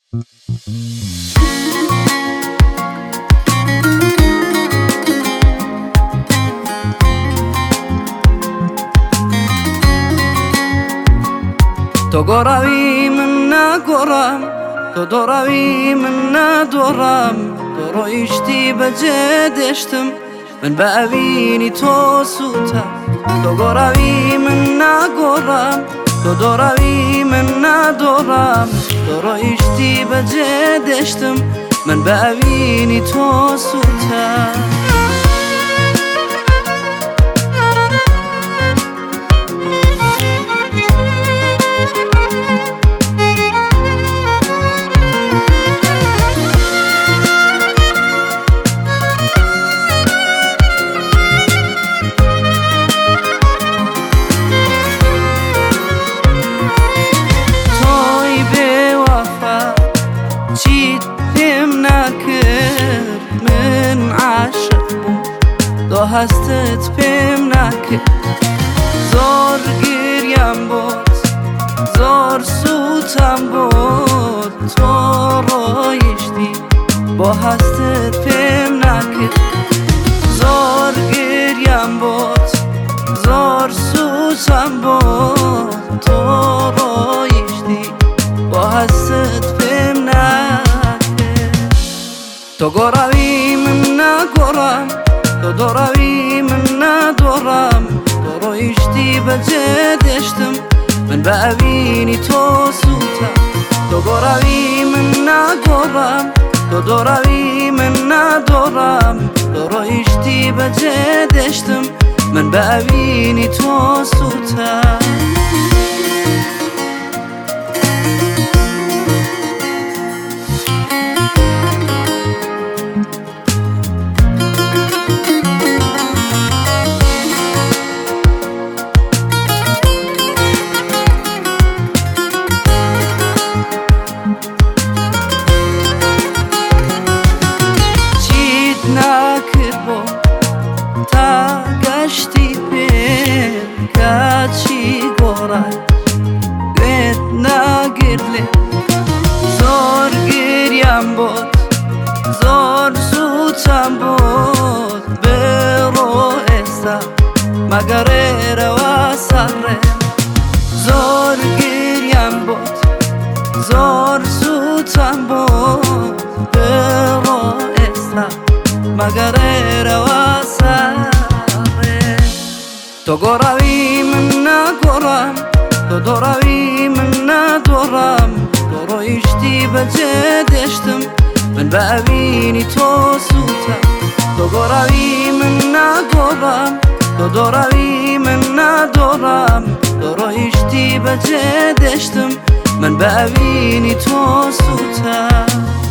تو گراوی من نگرم، تو دراوی من ندارم. تو رو ایشتی به جدشتم، من ببینی تو سوتم. تو گراوی من نگرم، تو دراوی من ندارم. تو رو ایشتی به جدشتم، من ببینی تو سوتم. من عاشق بوم دو هستت پیم نکرد. زار گریم بود، زار سوتم بود. تو رایشتی با هستت پیم نکرد. زار گریم بود، زار سوتم بود. تو رایشتی با هستت پیم نکرد. تو گراوی من نگرم، تو دراوی من ندارم. تو رو ایشتی به جدشتم، من ببینی تو سوتم. تو گراوی من نگرم، تو دراوی من ندارم. تو رو ایشتی به جدشتم، من ببینی تو سوتم. نکربو تا گشتی پیم کچی گورای گویت نگرلی. زار گریم بود، زار سوتم بود. برو ایسا مگر روا سره. زار گریم بود، زار سوتم بود. برو ایسا مگر روا سره. تو گراوی من نگرم، تو دراوی من ندارم. تو رو ایشتی به جدشتم، من ببینی تو سوتم. تو گراوی من نگرم، تو دراوی من ندارم. تو رو ایشتی به جدشتم، من ببینی تو سوتم.